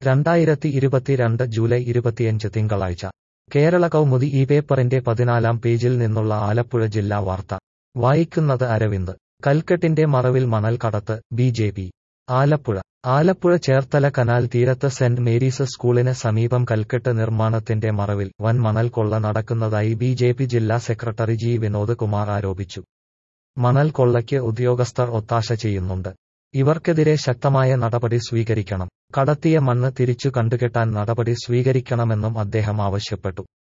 2022 July 25 തിങ്കളാഴ്ച കേരള കൗമുദി ഈ പേപ്പറിന്റെ 14-ാം പേജിൽ നിന്നുള്ള ആലപ്പുഴ ജില്ലാ വാർത്ത വായിക്കുന്നത് അരവിന്ദ്. കൽക്കെട്ടിന്റെ മറവിൽ മണൽ കടത്ത് ബി.ജെ.പി. ആലപ്പുഴ ചേർത്തല കനാൽ തീരത്ത് സെന്റ് മേരീസ് സ്കൂളിന് സമീപം കൽക്കെട്ട് നിർമ്മാണത്തിന്റെ മറവിൽ വൻ മണൽ കൊള്ള നടക്കുന്നതായി ബി.ജെ.പി. ജില്ലാ സെക്രട്ടറി ജി. വിനോദ് കുമാർ ആരോപിച്ചു. മണൽ കൊള്ളയ്ക്ക് ഉദ്യോഗസ്ഥർ ഒത്താശ ചെയ്യുന്നുണ്ട്. ഇവർക്കെതിരെ ശക്തമായ നടപടി സ്വീകരിക്കണം. കടത്തിയ മണ്ണ് തിരിച്ചു കണ്ടുകെട്ടാൻ നടപടി സ്വീകരിക്കണമെന്നും അദ്ദേഹം ആവശ്യപ്പെട്ടു.